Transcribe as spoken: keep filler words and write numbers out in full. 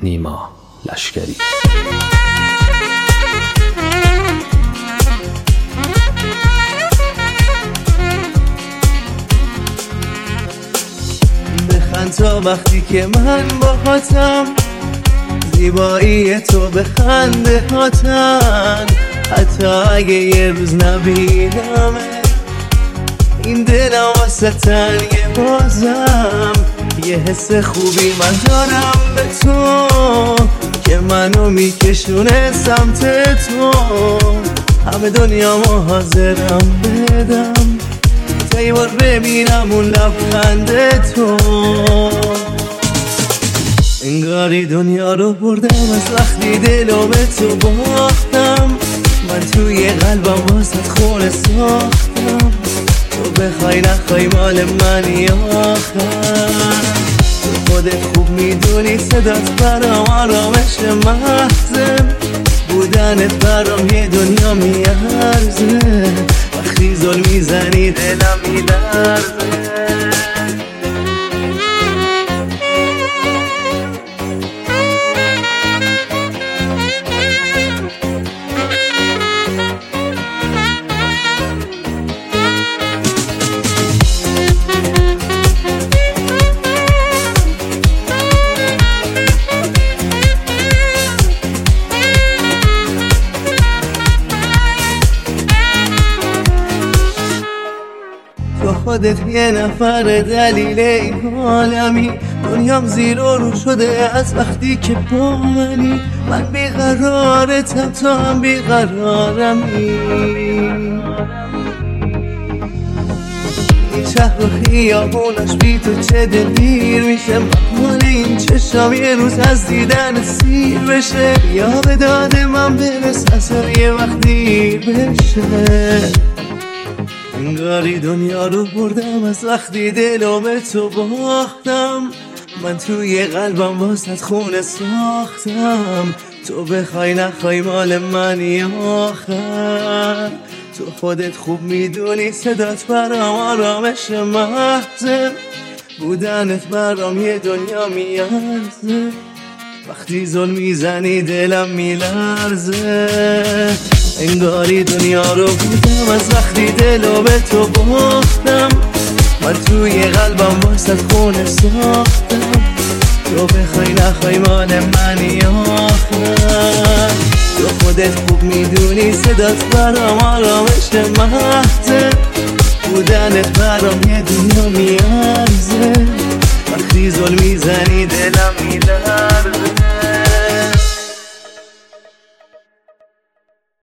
نیما لشکری. بخند تا وقتی که من باهاتم، زیبایی تو به خنده هاتن. حتی اگه یه روز نبینمه، این دلم واسه تنگه بازم. یه حس خوبی من دارم به تو که منو میکشونه سمت تو. همه دنیا ما حاضرم بدم تا یه بار ببینم اون لبخند تو. انگاری دنیا رو بردم از وقتی دلو به تو باختم. من توی قلبم واسه خونه ساختم، تو بخوای نخوای مال منی آخر. تو خودت خوب میدونی صدات برام آرامش محضه، بودنت برام یه دنیا میارزه. وقتی زل میزنی دلم میلرزه. تو خودت یه نفر دلیل این عالمی، دنیام زیر و رو شده از وقتی که با منی. من بیقرارتم تو هم بیقرارمی. این شهر و خیابونش بی تو چه دلگیر میشه. مال این چشم یه روز از دیدن سیر بشه. یا به داد من برس اصلا یه وقت دیر بشه. انگاری دنیا رو بردم از وقتی دلو به تو باختم. من توی قلبم واسه خونه ساختم، تو بخوای نخوای مال منی آخر. تو خودت خوب میدونی صدات برام آرامش محضه، بودنت برام یه دنیا میارزه. وقتی زل میزنی دلم میلرزه. انگاری دنیا رو بودم از وقتی دلو به تو باختم. من توی قلبم واسه خونه ساختم، تو بخوای نخوای مال منی آخر. تو خودت خوب میدونی صدات برام آرامش محضه، بودنت برام یه دنیا میارزه. وقتی زل میزنی دلم میلرزه.